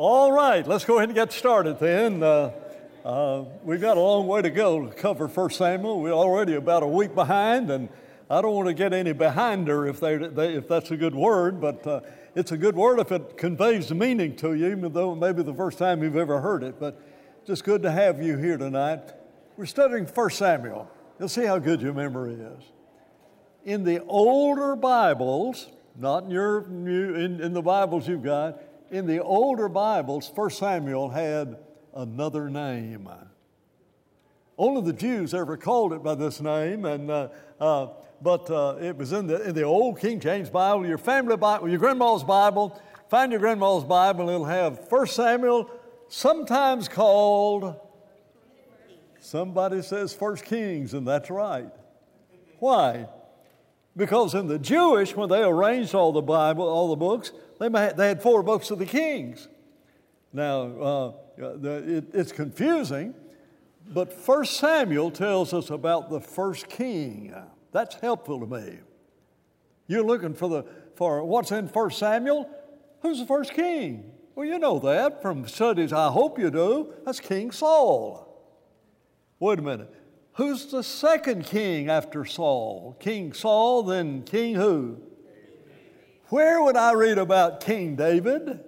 All right, let's go ahead and get started then. We've got a long way to go to cover 1 Samuel. We're already about a week behind, and I don't want to get any behinder if that's a good word, but it's a good word if it conveys the meaning to you, even though it may be the first time you've ever heard it. But just good to have you here tonight. We're studying 1 Samuel. You'll see how good your memory is. In the older Bibles, not in your in the Bibles you've got, in the older Bibles, 1 Samuel had another name. Only the Jews ever called it by this name, but it was in the old King James Bible, your family Bible, your grandma's Bible. Find your grandma's Bible, and it'll have 1 Samuel, sometimes called, somebody says 1 Kings, and that's right. Why? Because in the Jewish, when they arranged all the Bible, all the books, they had 4 books of the Kings. Now, it's confusing, but 1 Samuel tells us about the first king. That's helpful to me. You're looking for what's in 1 Samuel? Who's the first king? Well, you know that from studies. I hope you do. That's King Saul. Wait a minute. Who's the second king after Saul? King Saul, then King who? Where would I read about King David?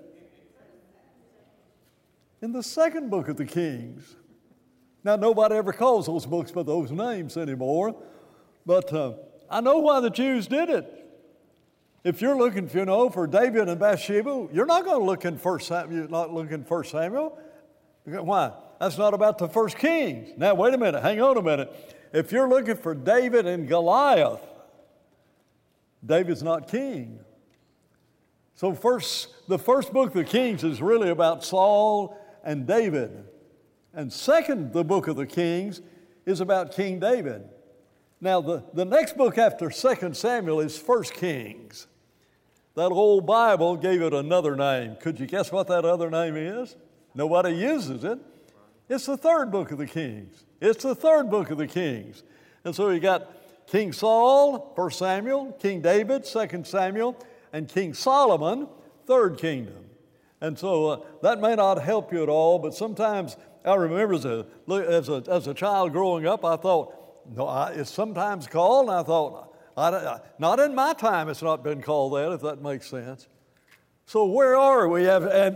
In the second book of the Kings. Now, nobody ever calls those books by those names anymore, but I know why the Jews did it. If you're looking, for David and Bathsheba, you're not going to look in 1 Samuel. You're not looking in 1 Samuel. Why? That's not about the first kings. Now, wait a minute. Hang on a minute. If you're looking for David and Goliath, David's not king. So the first book of the Kings is really about Saul and David. And second, the book of the Kings is about King David. Now, the next book after 2 Samuel is 1 Kings. That old Bible gave it another name. Could you guess what that other name is? Nobody uses it. It's the third book of the Kings. It's the third book of the Kings. And so you got King Saul, 1 Samuel, King David, 2 Samuel, and King Solomon, third kingdom. And so that may not help you at all, but sometimes I remember as a child growing up, I thought, it's sometimes called, and I thought, not in my time it's not been called that, if that makes sense. So where are we?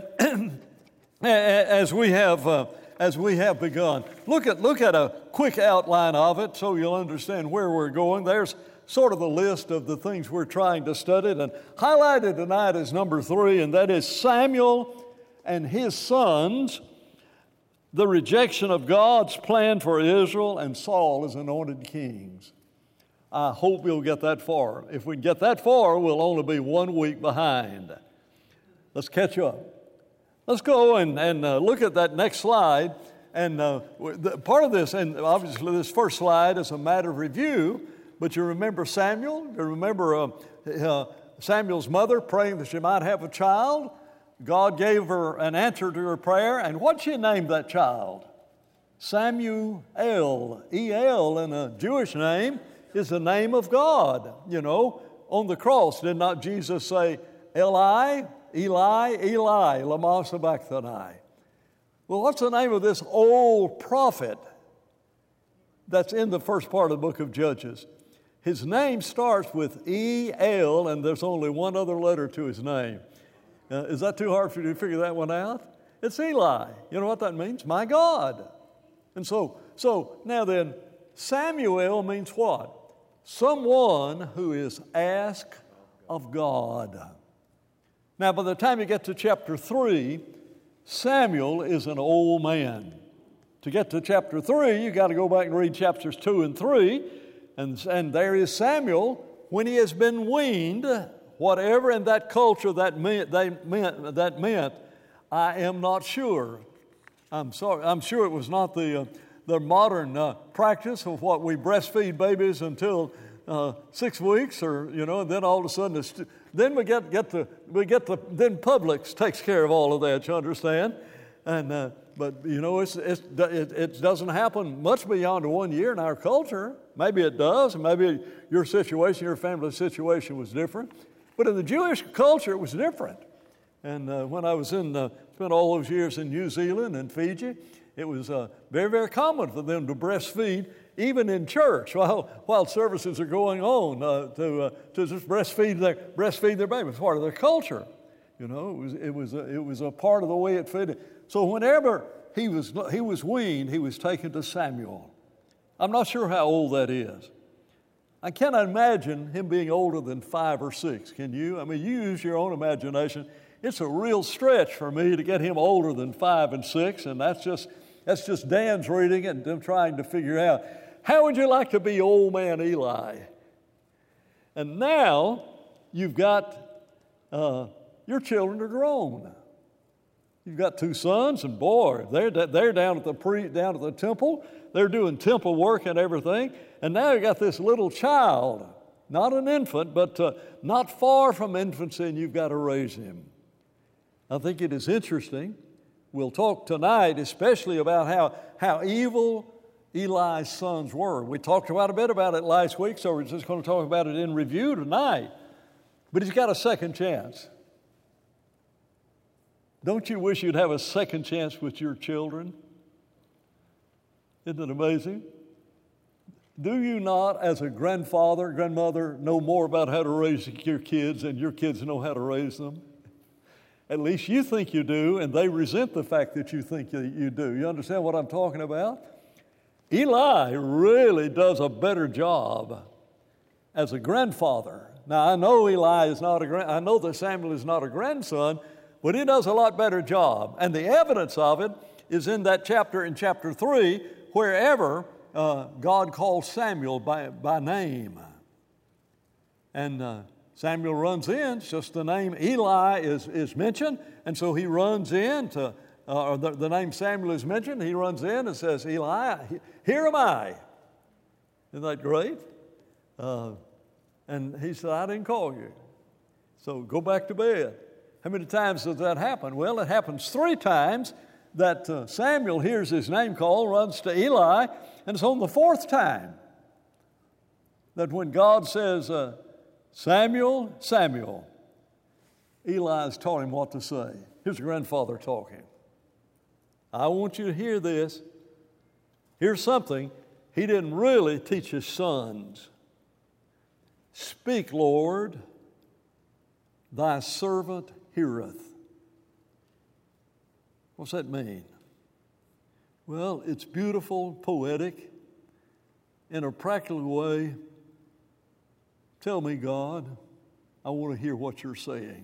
As we have begun. Look at a quick outline of it so you'll understand where we're going. There's sort of a list of the things we're trying to study, and highlighted tonight is number 3, and that is Samuel and his sons, the rejection of God's plan for Israel, and Saul as anointed kings. I hope we'll get that far. If we get that far, we'll only be 1 week behind. Let's catch up. Let's go and look at that next slide. And part of this, and obviously this first slide is a matter of review, but you remember Samuel? You remember Samuel's mother praying that she might have a child? God gave her an answer to her prayer, and what'd she name that child? Samuel. E-L in a Jewish name is the name of God. On the cross, did not Jesus say, Eli, Eli, Eli, lama sabachthani? Well, what's the name of this old prophet that's in the first part of the book of Judges? His name starts with E-L, and there's only one other letter to his name. Is that too hard for you to figure that one out? It's Eli. You know what that means? My God. And so now then, Samuel means what? Someone who is asked of God. Now, by the time you get to chapter 3, Samuel is an old man. To get to chapter 3, you got to go back and read chapters 2 and 3, and there is Samuel when he has been weaned. Whatever in that culture that meant, I am not sure. I'm sorry. I'm sure it was not the modern practice of what we breastfeed babies until 6 weeks, or and then all of a sudden, then then Publix takes care of all of that. You understand? And but it doesn't happen much beyond 1 year in our culture. Maybe it does, and maybe your situation, your family situation was different. But in the Jewish culture, it was different. And when I was spent all those years in New Zealand and Fiji, it was very, very common for them to breastfeed, even in church, while services are going on, to just breastfeed their baby. It's part of their culture. You know, it was a part of the way it fitted. So whenever he was weaned, he was taken to Samuel. I'm not sure how old that is. I cannot imagine him being older than 5 or 6. Can you? I mean, you use your own imagination. It's a real stretch for me to get him older than 5 and 6, and that's just Dan's reading it and them trying to figure out, how would you like to be old man Eli? And now you've got your children are grown. You've got 2 sons, and boy, they're down at the temple. They're doing temple work and everything. And now you've got this little child, not an infant, but not far from infancy, and you've got to raise him. I think it is interesting. We'll talk tonight especially about how evil Eli's sons were. We talked a bit about it last week, so we're just going to talk about it in review tonight. But he's got a second chance. Don't you wish you'd have a second chance with your children? Isn't it amazing? Do you not, as a grandmother, know more about how to raise your kids than your kids know how to raise them? At least you think you do, and they resent the fact that you think you do. You understand what I'm talking about? Eli really does a better job as a grandfather. Now, I know I know that Samuel is not a grandson, but he does a lot better job. And the evidence of it is in that chapter, in chapter 3, wherever God calls Samuel by name. And Samuel runs in, just the name Eli is mentioned, and so he runs in to, or the name Samuel is mentioned, he runs in and says, Eli, here am I. Isn't that great? And he said, I didn't call you, so go back to bed. How many times does that happen? Well, it happens 3 times that Samuel hears his name called, runs to Eli, and it's on the 4th time that when God says, Samuel, Samuel, Eli's taught him what to say. Here's grandfather talking. I want you to hear this. Here's something he didn't really teach his sons. Speak, Lord, thy servant heareth. What's that mean? Well, it's beautiful, poetic, in a practical way. Tell me, God, I want to hear what you're saying.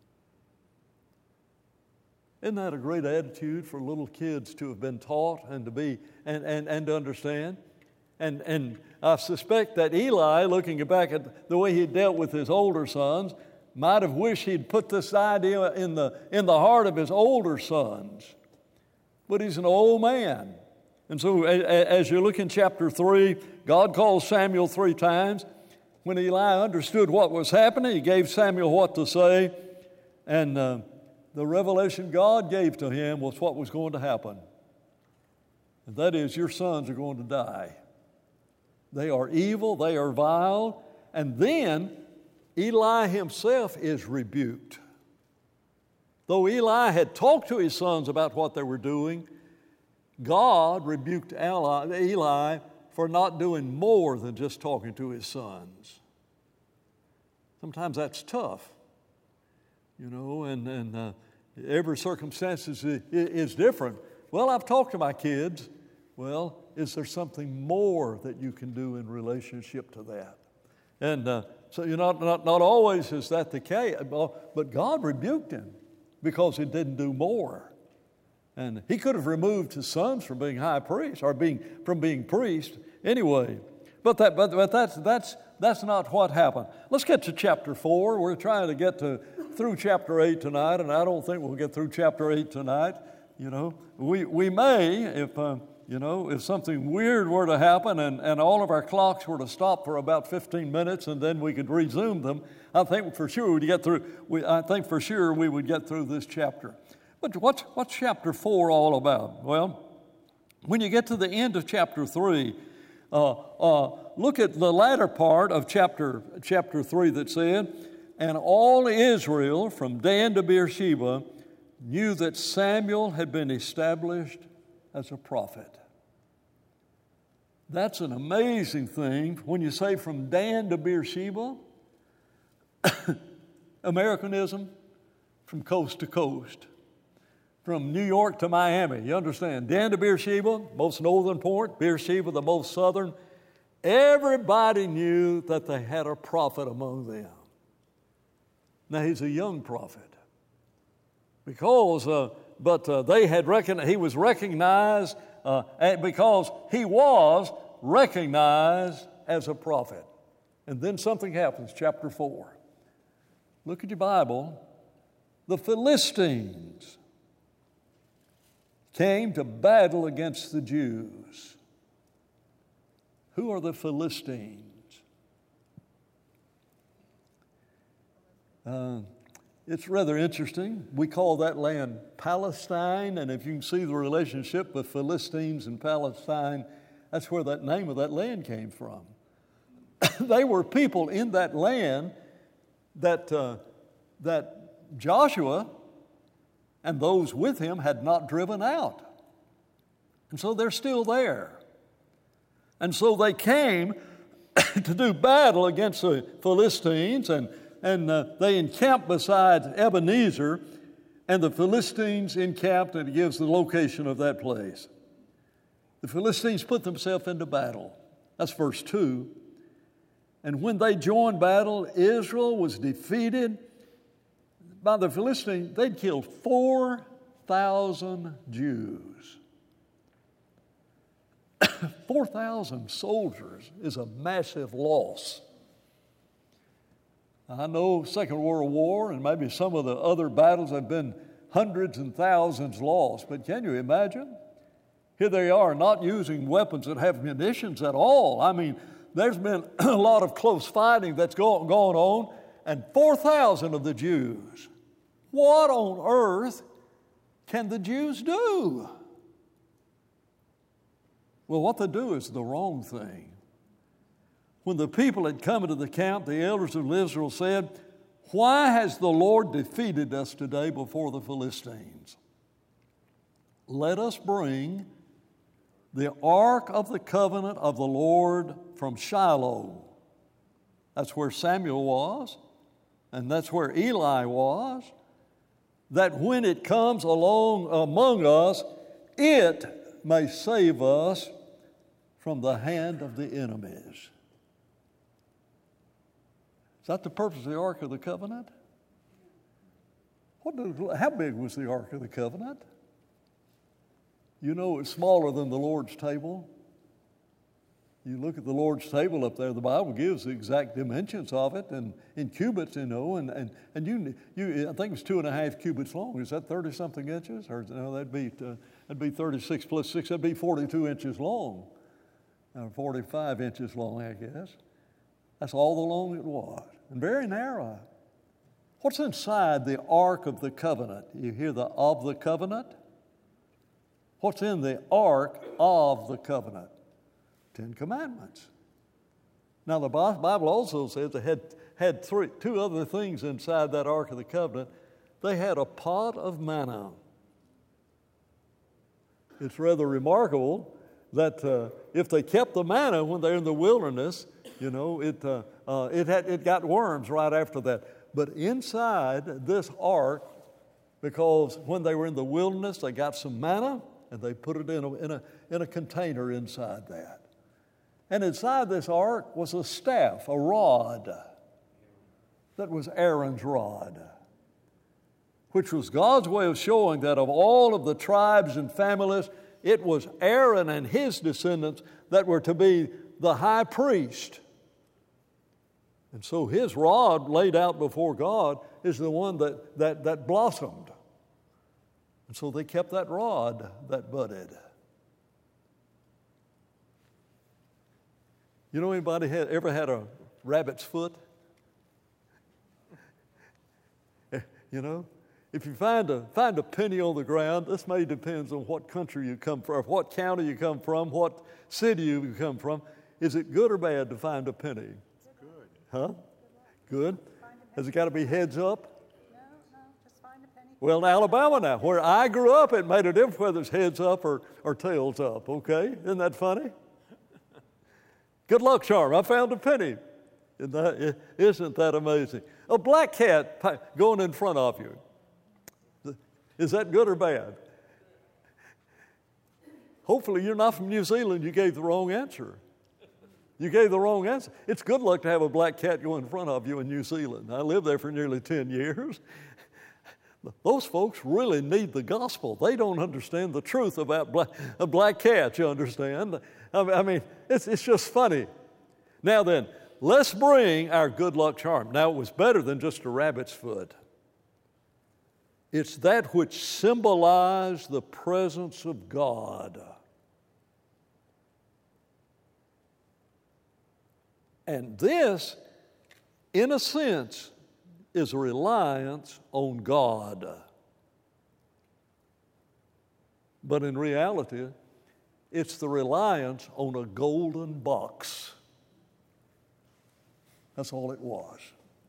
Isn't that a great attitude for little kids to have been taught and to be and to understand? And I suspect that Eli, looking back at the way he dealt with his older sons, might have wished he'd put this idea in the heart of his older sons. But he's an old man. And so as you look in chapter 3, God calls Samuel 3 times. When Eli understood what was happening, he gave Samuel what to say. And the revelation God gave to him was what was going to happen. And that is, your sons are going to die. They are evil, they are vile. And then Eli himself is rebuked. Though Eli had talked to his sons about what they were doing, God rebuked Eli for not doing more than just talking to his sons. Sometimes that's tough, you know, and every circumstance is different. Well, I've talked to my kids. Well, is there something more that you can do in relationship to that? And so not always is that the case, but God rebuked him because he didn't do more. And he could have removed his sons from being high priests or from being priests anyway. But that's not what happened. Let's get to chapter 4. We're trying to get through chapter 8 tonight, and I don't think we'll get through chapter 8 tonight. You know, we may if something weird were to happen and all of our clocks were to stop for about 15 minutes and then we could resume them, I think for sure we would get through this chapter. But what's chapter 4 all about? Well, when you get to the end of chapter 3, look at the latter part of chapter 3 that said, And all Israel, from Dan to Beersheba, knew that Samuel had been established as a prophet. That's an amazing thing. When you say from Dan to Beersheba, Americanism, from coast to coast, from New York to Miami, you understand? Dan to Beersheba, most northern point, Beersheba, the most southern. Everybody knew that they had a prophet among them. Now, he's a young prophet because, they had he was recognized because he was recognized as a prophet. And then something happens, chapter 4. Look at your Bible. The Philistines came to battle against the Jews. Who are the Philistines? It's rather interesting. We call that land Palestine, and if you can see the relationship with Philistines and Palestine, that's where that name of that land came from. They were people in that land that Joshua and those with him had not driven out. And so they're still there. And so they came to do battle against the Philistines, and they encamped beside Ebenezer, and the Philistines encamped, and it gives the location of that place. The Philistines put themselves into battle. That's verse 2. And when they joined battle, Israel was defeated by the Philistines. They'd killed 4,000 Jews. 4,000 soldiers is a massive loss. I know Second World War and maybe some of the other battles have been hundreds and thousands lost, but can you imagine? Here they are not using weapons that have munitions at all. I mean, there's been a lot of close fighting that's going on, and 4,000 of the Jews. What on earth can the Jews do? Well, what they do is the wrong thing. When the people had come into the camp, the elders of Israel said, "Why has the Lord defeated us today before the Philistines? Let us bring the ark of the covenant of the Lord from Shiloh." That's where Samuel was, and that's where Eli was. That when it comes along among us, it may save us from the hand of the enemies. Is that the purpose of the Ark of the Covenant? How big was the Ark of the Covenant? You know, it's smaller than the Lord's table. You look at the Lord's table up there, the Bible gives the exact dimensions of it, and in cubits, you know, and I think it was 2.5 cubits long. Is that 30-something inches? Or no, that'd be 36 plus 6, that'd be 42 inches long. 45 inches long, I guess. That's all the long it was, and very narrow. What's inside the Ark of the Covenant? You hear the of the covenant? What's in the Ark of the Covenant? 10 Commandments. Now, the Bible also says they had two other things inside that Ark of the Covenant. They had a pot of manna. It's rather remarkable that if they kept the manna when they're in the wilderness, you know, it got worms right after that. But inside this ark, because when they were in the wilderness, they got some manna and they put it in a container inside that. And inside this ark was a staff, a rod. That was Aaron's rod, which was God's way of showing that of all of the tribes and families, it was Aaron and his descendants that were to be the high priest. And so his rod laid out before God is the one that blossomed. And so they kept that rod that budded. You know anybody ever had a rabbit's foot? You know? If you find a penny on the ground, this may depend on what country you come from, what county you come from, what city you come from. Is it good or bad to find a penny? Good. Huh? Good? Find a Has it got to be heads up? No, just find a penny. Well, in Alabama now, where I grew up, it made a difference whether it's heads up or tails up, okay? Isn't that funny? Good luck charm. I found a penny. Isn't that amazing? A black cat going in front of you. Is that good or bad? Hopefully you're not from New Zealand. You gave the wrong answer. You gave the wrong answer. It's good luck to have a black cat go in front of you in New Zealand. I lived there for nearly 10 years. Those folks really need the gospel. They don't understand the truth about black cats, you understand? I mean, it's just funny. Now then, let's bring our good luck charm. Now, it was better than just a rabbit's foot. It's that which symbolized the presence of God. And this, in a sense, is a reliance on God. But in reality, it's the reliance on a golden box. That's all it was.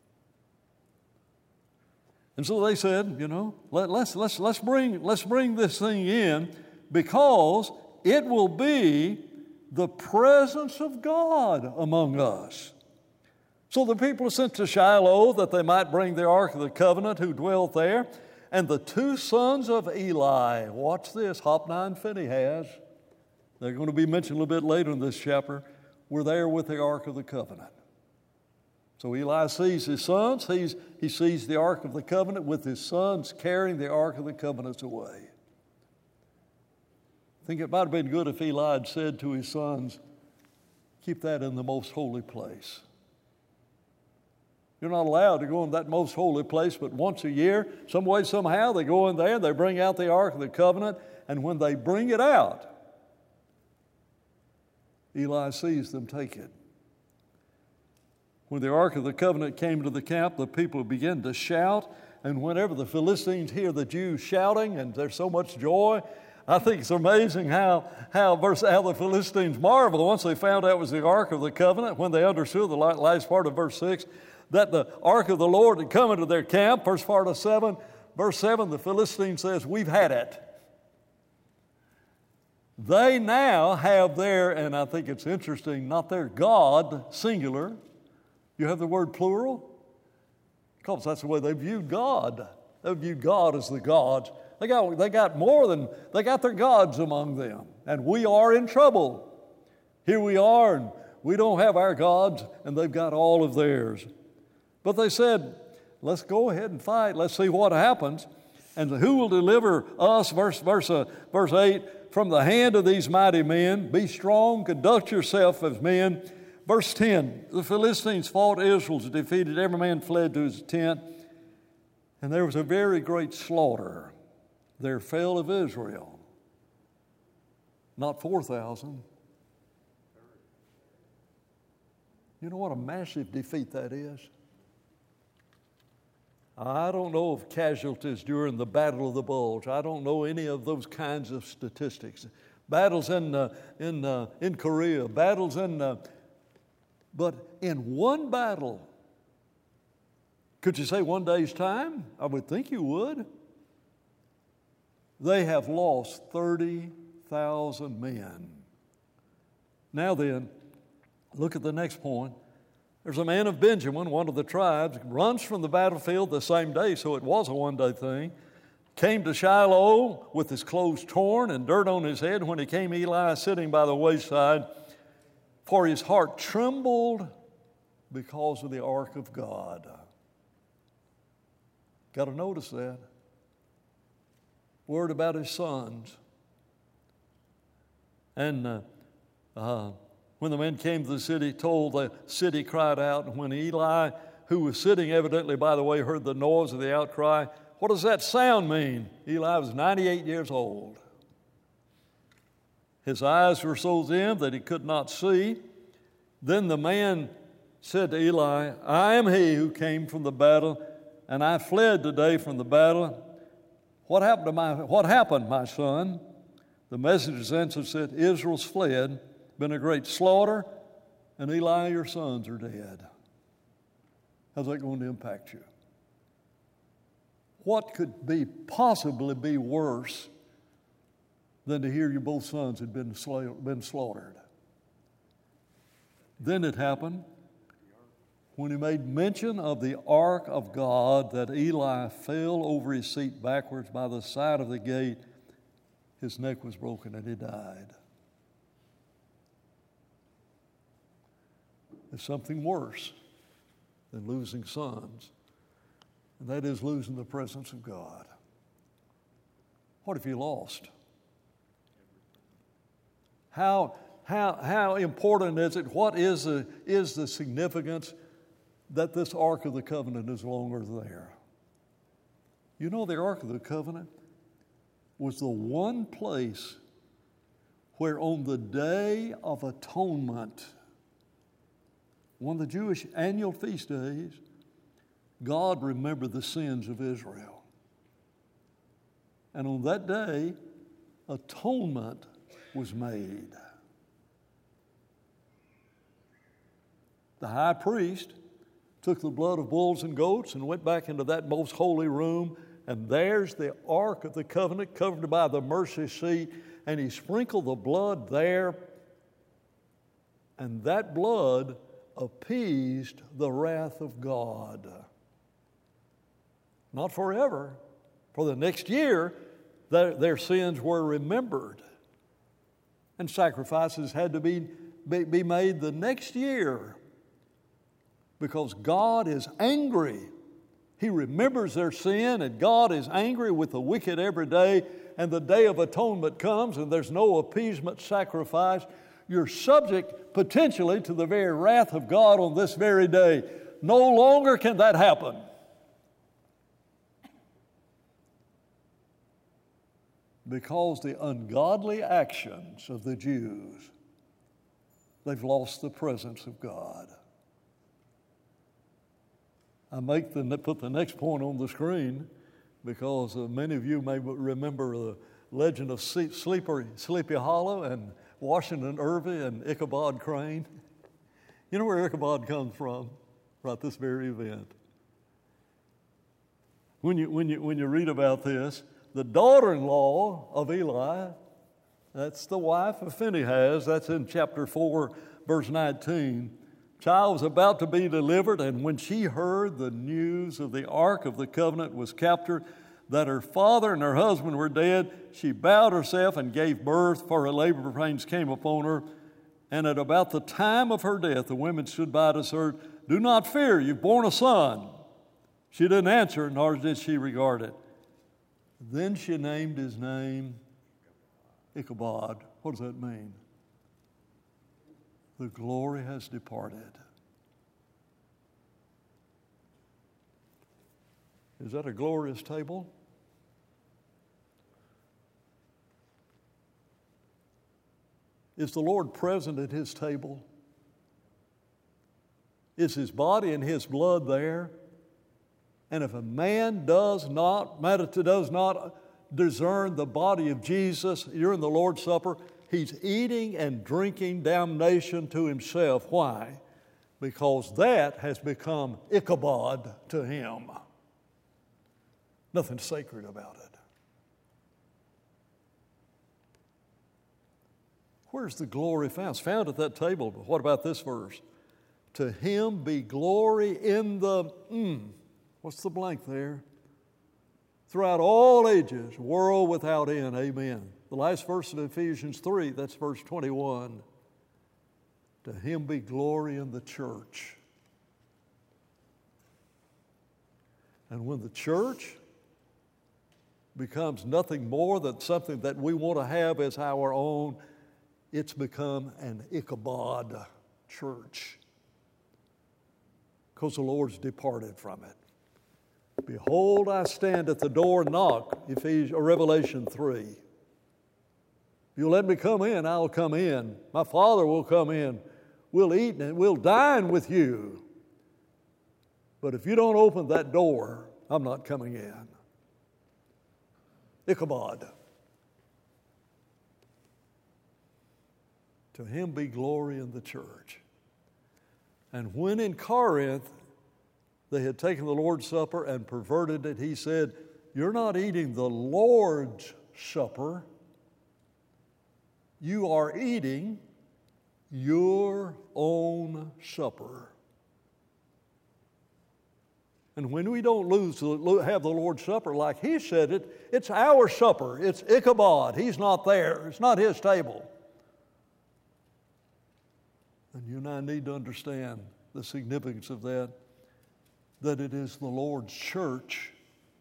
And so they said, you know, let's bring this thing in because it will be the presence of God among us. So the people are sent to Shiloh that they might bring the Ark of the Covenant who dwelt there. And the two sons of Eli, watch this, Hophni and Phinehas, they're going to be mentioned a little bit later in this chapter, were there with the Ark of the Covenant. So Eli sees his sons, he sees the Ark of the Covenant with his sons carrying the Ark of the Covenant away. I think it might have been good if Eli had said to his sons, keep that in the most holy place. You're not allowed to go in that most holy place, but once a year, some way, somehow, they go in there, they bring out the Ark of the Covenant, and when they bring it out, Eli sees them take it. When the Ark of the Covenant came to the camp, the people began to shout, and whenever the Philistines hear the Jews shouting, and there's so much joy, I think it's amazing how the Philistines marveled once they found out it was the Ark of the Covenant, when they understood the last part of verse 6, that the Ark of the Lord had come into their camp. First part of 7, verse 7, the Philistine says, we've had it. They now have their, and I think it's interesting, not their God, singular. You have the word plural? Because that's the way they viewed God. They viewed God as the gods. They got more than, they got their gods among them. And we are in trouble. Here we are, and we don't have our gods, and they've got all of theirs. But they said, let's go ahead and fight. Let's see what happens. And who will deliver us, verse 8, from the hand of these mighty men? Be strong, conduct yourself as men. Verse 10, the Philistines fought Israel, defeated, every man fled to his tent. And there was a very great slaughter. There fell of Israel, not 4,000. You know what a massive defeat that is? I don't know of casualties during the Battle of the Bulge. I don't know any of those kinds of statistics. Battles in Korea, battles but in one battle, could you say one day's time? I would think you would. They have lost 30,000 men. Now then, look at the next point. There's a man of Benjamin, one of the tribes, runs from the battlefield the same day, so it was a one-day thing, came to Shiloh with his clothes torn and dirt on his head. When he came, Eli sitting by the wayside, for his heart trembled because of the ark of God. Got to notice that. Word about his sons. And when the men came to the city, told, the city cried out. And when Eli, who was sitting evidently by the way, heard the noise of the outcry, what does that sound mean? Eli was 98 years old. His eyes were so dim that he could not see. Then the man said to Eli, I am he who came from the battle, and I fled today from the battle. What happened, my son? The messenger's answer said, Israel's fled, been a great slaughter, and Eli, your sons are dead. How's that going to impact you? What could possibly be worse than to hear your both sons had been slaughtered? Then it happened when he made mention of the ark of God that Eli fell over his seat backwards by the side of the gate. His neck was broken and he died. There's something worse than losing sons, and that is losing the presence of God. What if you lost? How important is it? What is the significance that this Ark of the Covenant is no longer there? You know, the Ark of the Covenant was the one place where on the Day of Atonement, one of the Jewish annual feast days, God remembered the sins of Israel. And on that day, atonement was made. The high priest took the blood of bulls and goats and went back into that most holy room, and there's the Ark of the Covenant covered by the mercy seat, and he sprinkled the blood there, and that blood appeased the wrath of God. Not forever. For the next year, their sins were remembered, and sacrifices had to be made the next year, because God is angry. He remembers their sin, and God is angry with the wicked every day, and the Day of Atonement comes, and there's no appeasement sacrifice. You're subject potentially to the very wrath of God on this very day. No longer can that happen. Because the ungodly actions of the Jews, they've lost the presence of God. I put the next point on the screen because many of you may remember the legend of Sleepy Hollow and Washington Irving and Ichabod Crane. You know where Ichabod comes from? Right, this very event. When you read about this, the daughter-in-law of Eli, that's the wife of Phinehas, that's in chapter 4, verse 19. Child was about to be delivered, and when she heard the news of the Ark of the Covenant was captured, that her father and her husband were dead, she bowed herself and gave birth, for her labor pains came upon her. And at about the time of her death, the women stood by to her, "Do not fear, you've borne a son." She didn't answer, nor did she regard it. Then she named his name Ichabod. What does that mean? The glory has departed. Is that a glorious table? Is the Lord present at his table? Is his body and his blood there? And if a man does not discern the body of Jesus, you're in the Lord's Supper, he's eating and drinking damnation to himself. Why? Because that has become Ichabod to him. Nothing sacred about it. Where's the glory found? It's found at that table. But what about this verse? To him be glory in the, what's the blank there? Throughout all ages, world without end. Amen. The last verse of Ephesians 3, that's verse 21. To him be glory in the church. And when the church becomes nothing more than something that we want to have as our own, it's become an Ichabod church. Because the Lord's departed from it. Behold, I stand at the door and knock, Revelation 3. If you'll let me come in, I'll come in. My Father will come in. We'll eat and we'll dine with you. But if you don't open that door, I'm not coming in. Ichabod. To him be glory in the church. And when in Corinth, they had taken the Lord's Supper and perverted it. He said, "You're not eating the Lord's Supper. You are eating your own supper." And when we don't have the Lord's Supper like He said it, it's our supper. It's Ichabod. He's not there. It's not His table. And you and I need to understand the significance of that it is the Lord's church.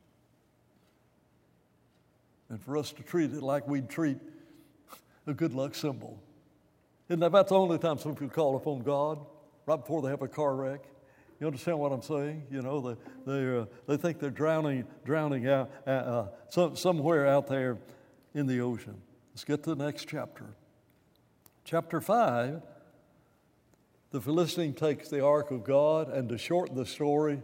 And for us to treat it like we'd treat a good luck symbol. Isn't that about the only time some people call upon God? Right before they have a car wreck. You understand what I'm saying? You know, they think they're drowning out somewhere out there in the ocean. Let's get to the next chapter. Chapter 5, the Philistine takes the ark of God, and to shorten the story,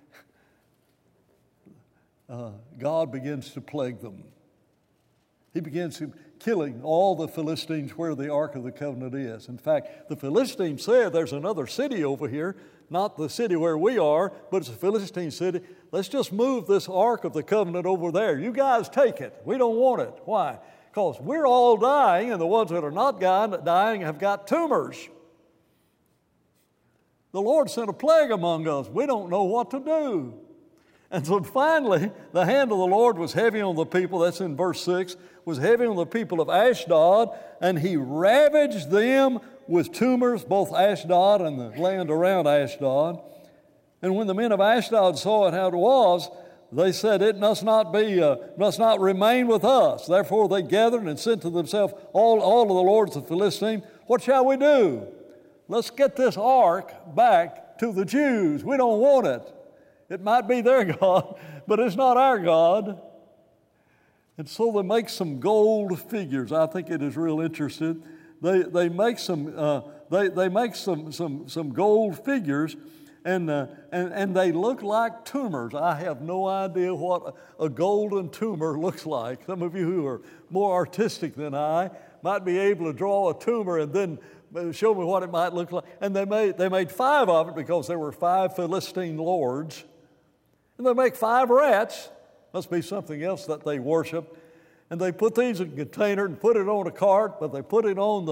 God begins to plague them. He begins killing all the Philistines where the Ark of the Covenant is. In fact, the Philistines said there's another city over here, not the city where we are, but it's a Philistine city. Let's just move this Ark of the Covenant over there. You guys take it. We don't want it. Why? Because we're all dying, and the ones that are not dying have got tumors. The Lord sent a plague among us. We don't know what to do. And so finally, the hand of the Lord was heavy on the people, that's in verse 6, was heavy on the people of Ashdod, and He ravaged them with tumors, both Ashdod and the land around Ashdod. And when the men of Ashdod saw it how it was, they said, "It must not remain with us." Therefore they gathered and said to themselves, all of the lords of the Philistines, "What shall we do? Let's get this ark back to the Jews. We don't want it. It might be their God, but it's not our God." And so they make some gold figures. I think it is real interesting. They make some gold figures, and they look like tumors. I have no idea what a golden tumor looks like. Some of you who are more artistic than I might be able to draw a tumor and then show me what it might look like. And they made 5 of it because there were 5 Philistine lords. And they make 5 rats. Must be something else that they worship. And they put these in a container and put it on a cart, but they put it on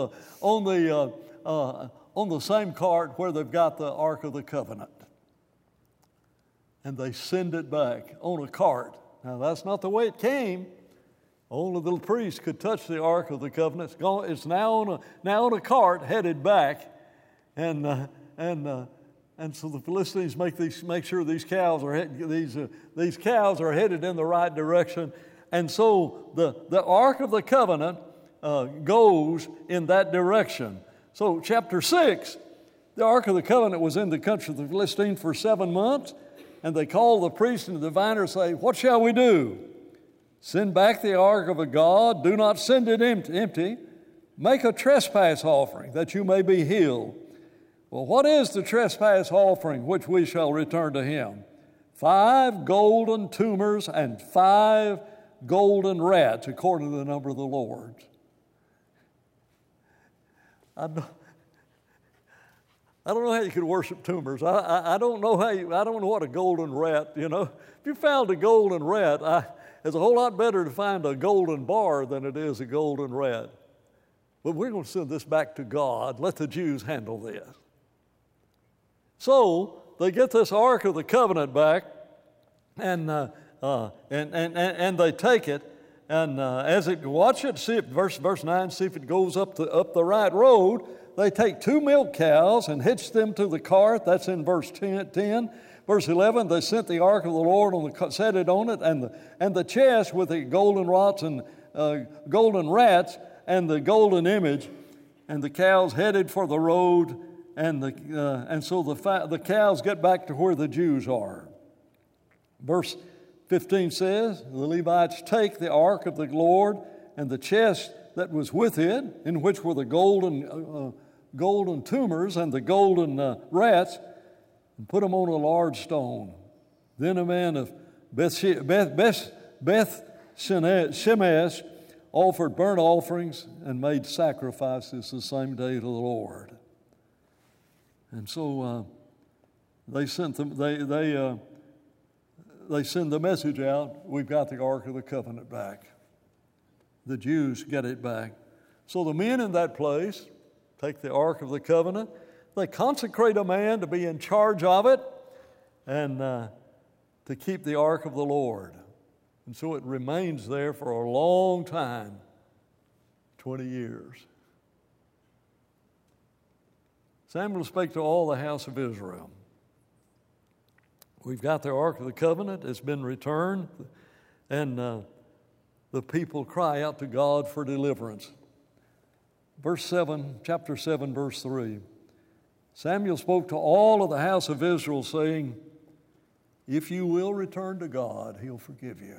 the same cart where they've got the Ark of the Covenant. And they send it back on a cart. Now that's not the way it came. Only the priest could touch the Ark of the Covenant. It's now on a cart headed back, and so the Philistines make sure these cows are headed in the right direction, and so the Ark of the Covenant goes in that direction. So chapter 6, the Ark of the Covenant was in the country of the Philistines for 7 months, and they called the priest and the diviner and say, "What shall we do? Send back the ark of a God. Do not send it empty. Make a trespass offering that you may be healed." Well, what is the trespass offering which we shall return to Him? 5 golden tumors and 5 golden rats, according to the number of the Lord. I don't know how you could worship tumors. I don't know what a golden rat, you know. If you found a golden rat, it's a whole lot better to find a golden bar than it is a golden rat. But we're going to send this back to God. Let the Jews handle this. So they get this Ark of the Covenant back, and they take it, and as it watch it, see it, verse 9, see if it goes up the right road. They take 2 milk cows and hitch them to the cart. That's in verse 10. Verse 11, they sent the ark of the Lord set it on it, and the chest with the golden rods and golden rats and the golden image, and the cows headed for the road, and so the cows get back to where the Jews are. Verse 15 says, the Levites take the ark of the Lord and the chest that was with it, in which were the golden tumors and the golden rats, and put them on a large stone. Then a man of Beth Shemesh offered burnt offerings and made sacrifices the same day to the Lord. And so they sent them. They send the message out. We've got the Ark of the Covenant back. The Jews get it back. So the men in that place take the Ark of the Covenant. They consecrate a man to be in charge of it and to keep the Ark of the Lord. And so it remains there for a long time, 20 years. Samuel spake to all the house of Israel. We've got the Ark of the Covenant. It's been returned. And the people cry out to God for deliverance. Chapter 7, verse 3. Samuel spoke to all of the house of Israel, saying, if you will return to God, He'll forgive you.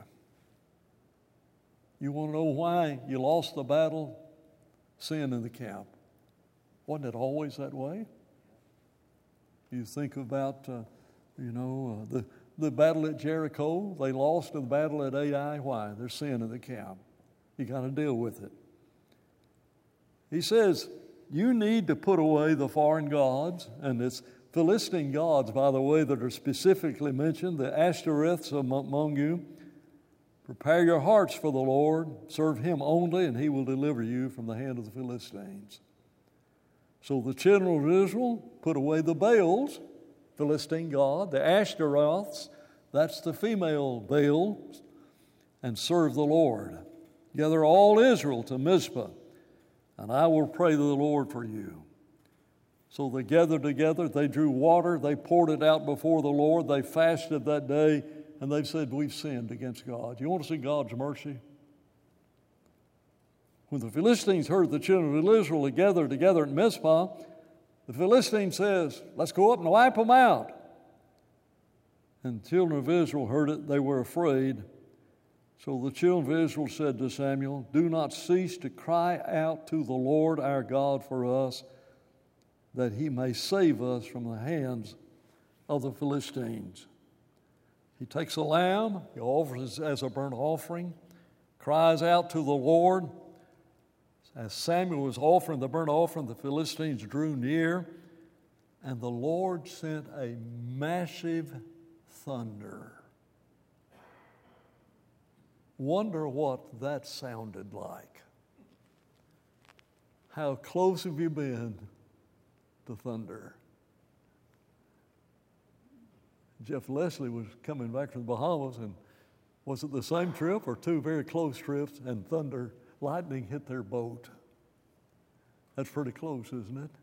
You want to know why you lost the battle? Sin in the camp. Wasn't it always that way? You think about, the battle at Jericho. They lost the battle at Ai. Why? There's sin in the camp. You got to deal with it. He says, you need to put away the foreign gods, and it's Philistine gods, by the way, that are specifically mentioned, the Ashtoreths among you. Prepare your hearts for the Lord. Serve Him only, and He will deliver you from the hand of the Philistines. So the children of Israel put away the Baals, Philistine god, the Ashtoreths, that's the female Baals, and serve the Lord. Gather all Israel to Mizpah, and I will pray to the Lord for you. So they gathered together, they drew water, they poured it out before the Lord, they fasted that day, and they said, we've sinned against God. You want to see God's mercy? When the Philistines heard the children of Israel had gathered together at Mizpah, the Philistine says, let's go up and wipe them out. And the children of Israel heard it, they were afraid. So the children of Israel said to Samuel, do not cease to cry out to the Lord our God for us, that He may save us from the hands of the Philistines. He takes a lamb, he offers it as a burnt offering, cries out to the Lord. As Samuel was offering the burnt offering, the Philistines drew near, and the Lord sent a massive thunder. Wonder what that sounded like. How close have you been to thunder? Jeff Leslie was coming back from the Bahamas, and was it the same trip or two very close trips, and lightning hit their boat? That's pretty close, isn't it?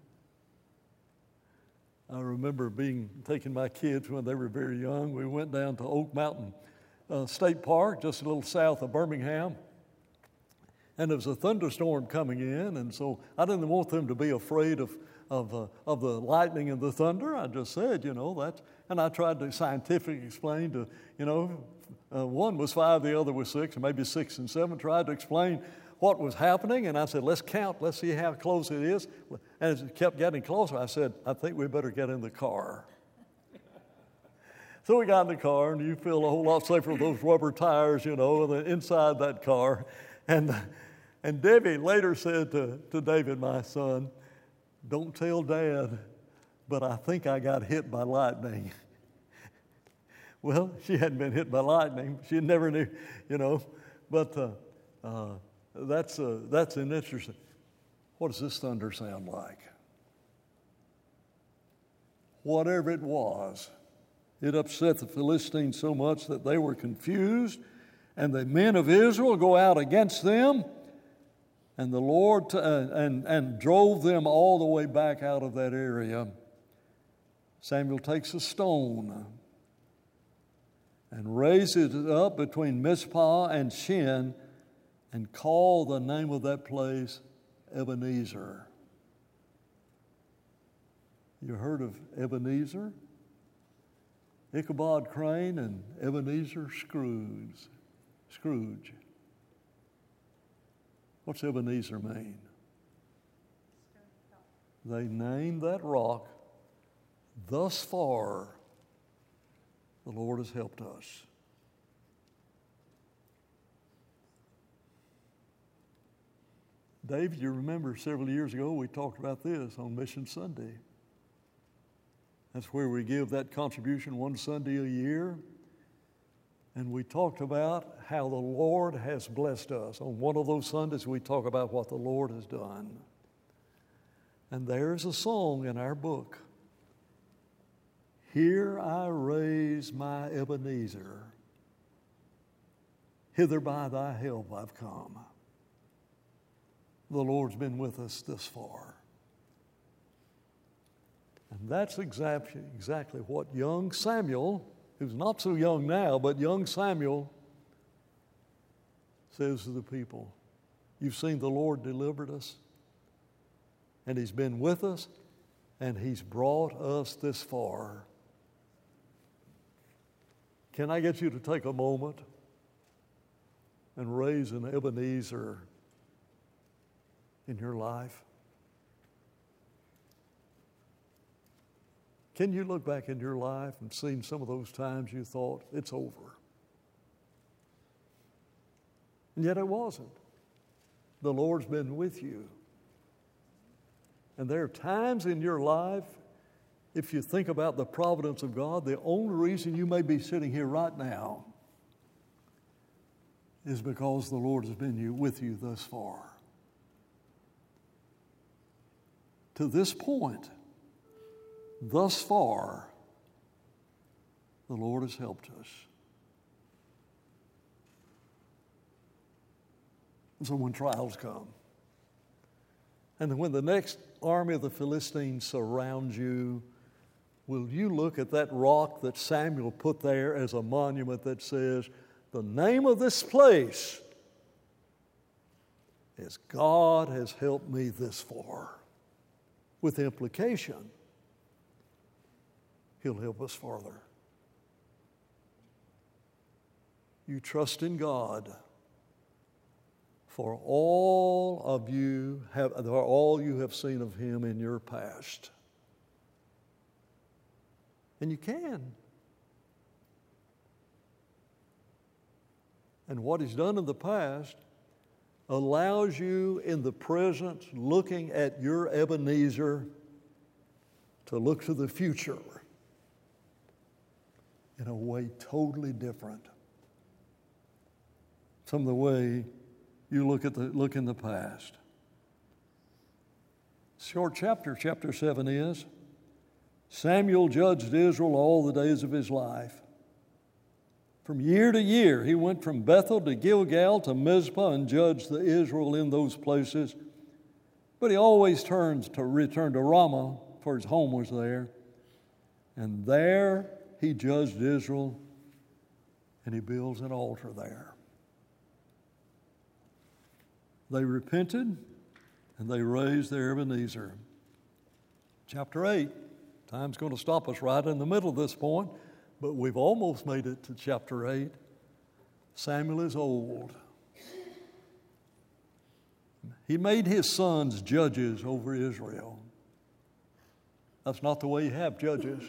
I remember taking my kids when they were very young. We went down to Oak Mountain State Park, just a little south of Birmingham. And there was a thunderstorm coming in, and so I didn't want them to be afraid of the lightning and the thunder. I just said, that, and I tried to scientifically explain to, one was 5, the other was 6, and maybe 6 and 7, tried to explain what was happening, and I said, let's count, let's see how close it is. And as it kept getting closer, I said, I think we better get in the car. So we got in the car, and you feel a whole lot safer with those rubber tires, inside that car. And Debbie later said to David, my son, don't tell Dad, but I think I got hit by lightning. Well, she hadn't been hit by lightning. She never knew, but that's an interesting. What does this thunder sound like? Whatever it was, it upset the Philistines so much that they were confused, and the men of Israel go out against them, and the Lord and drove them all the way back out of that area. Samuel takes a stone and raises it up between Mizpah and Shin, and called the name of that place Ebenezer. You heard of Ebenezer? Ichabod Crane and Ebenezer Scrooge. What's Ebenezer mean? They named that rock, thus far, the Lord has helped us. Dave, you remember several years ago we talked about this on Mission Sunday. That's where we give that contribution one Sunday a year. And we talked about how the Lord has blessed us. On one of those Sundays, we talk about what the Lord has done. And there's a song in our book. Here I raise my Ebenezer. Hither by thy help I've come. The Lord's been with us this far. And that's exactly what young Samuel, who's not so young now, but young Samuel says to the people. You've seen the Lord delivered us, and He's been with us, and He's brought us this far. Can I get you to take a moment and raise an Ebenezer in your life? Can you look back in your life and see some of those times you thought, it's over? And yet it wasn't. The Lord's been with you. And there are times in your life, if you think about the providence of God, the only reason you may be sitting here right now is because the Lord has been with you thus far. To this point, thus far, the Lord has helped us. And so when trials come, and when the next army of the Philistines surrounds you, will you look at that rock that Samuel put there as a monument that says, the name of this place is God has helped me this far, with the implication He'll help us farther. You trust in God, for all you have seen of Him in your past. And you can. And what He's done in the past allows you in the present, looking at your Ebenezer, to look to the future in a way totally different from the way you look in the past. Short chapter 7 is, Samuel judged Israel all the days of his life. From year to year, he went from Bethel to Gilgal to Mizpah and judged the Israel in those places. But he always returned to Ramah, for his home was there. And there he judged Israel, and he builds an altar there. They repented, and they raised their Ebenezer. Chapter 8. Time's going to stop us right in the middle of this point, but we've almost made it to chapter 8. Samuel is old. He made his sons judges over Israel. That's not the way you have judges.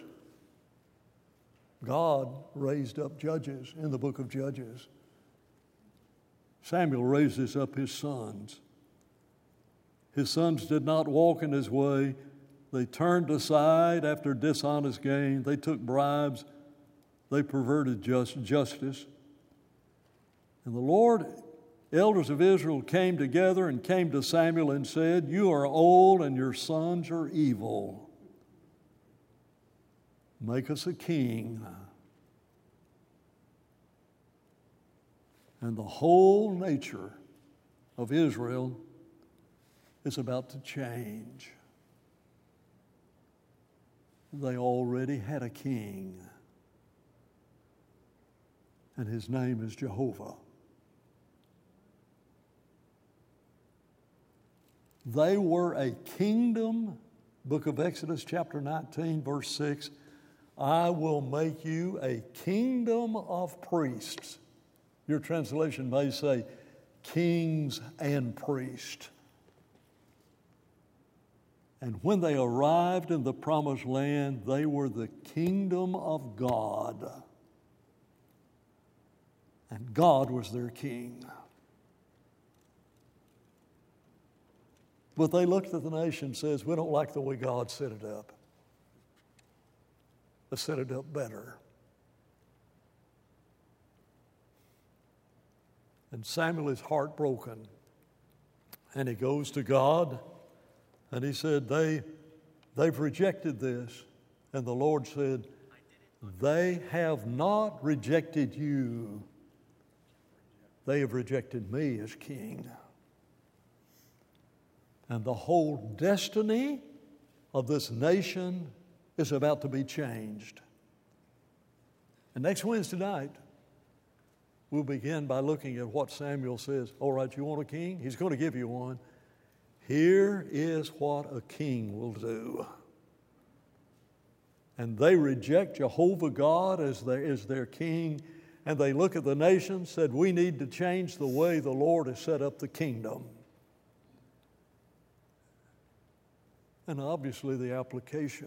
God raised up judges in the book of Judges. Samuel raises up his sons. His sons did not walk in his way. They turned aside after dishonest gain. They took bribes. They perverted justice. And the Lord, elders of Israel came together and came to Samuel and said, you are old and your sons are evil. Make us a king. And the whole nature of Israel is about to change. They already had a king, and his name is Jehovah. They were a kingdom, book of Exodus chapter 19, verse 6, I will make you a kingdom of priests. Your translation may say kings and priests. And when they arrived in the promised land, they were the kingdom of God. And God was their king. But they looked at the nation and says, we don't like the way God set it up. to set it up better. And Samuel is heartbroken. And he goes to God, and he said, they've rejected this. And the Lord said, they have not rejected you. They have rejected me as king. And the whole destiny of this nation is about to be changed. And next Wednesday night, we'll begin by looking at what Samuel says. All right, you want a king? He's going to give you one. Here is what a king will do. And they reject Jehovah God as their king, and they look at the nation, said, we need to change the way the Lord has set up the kingdom. And obviously the application.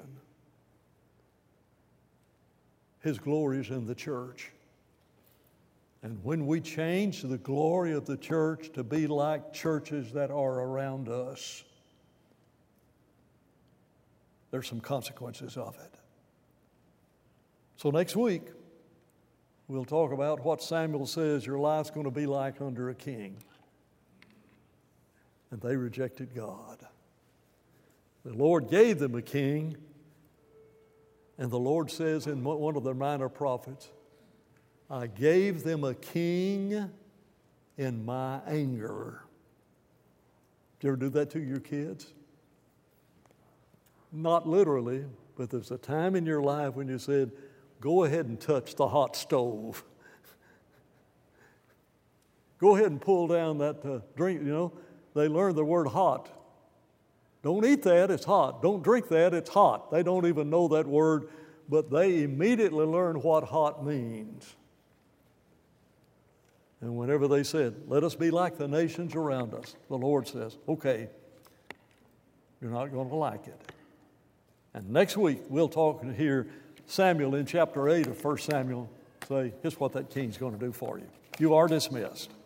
His glory is in the church. And when we change the glory of the church to be like churches that are around us, there's some consequences of it. So next week, we'll talk about what Samuel says your life's going to be like under a king. And they rejected God. The Lord gave them a king, and the Lord says in one of the minor prophets, I gave them a king in my anger. Did you ever do that to your kids? Not literally, but there's a time in your life when you said, go ahead and touch the hot stove. Go ahead and pull down that drink. They learn the word hot. Don't eat that, it's hot. Don't drink that, it's hot. They don't even know that word, but they immediately learn what hot means. And whenever they said, let us be like the nations around us, the Lord says, okay, you're not going to like it. And next week, we'll talk and hear Samuel in chapter 8 of 1 Samuel say, here's what that king's going to do for you. You are dismissed.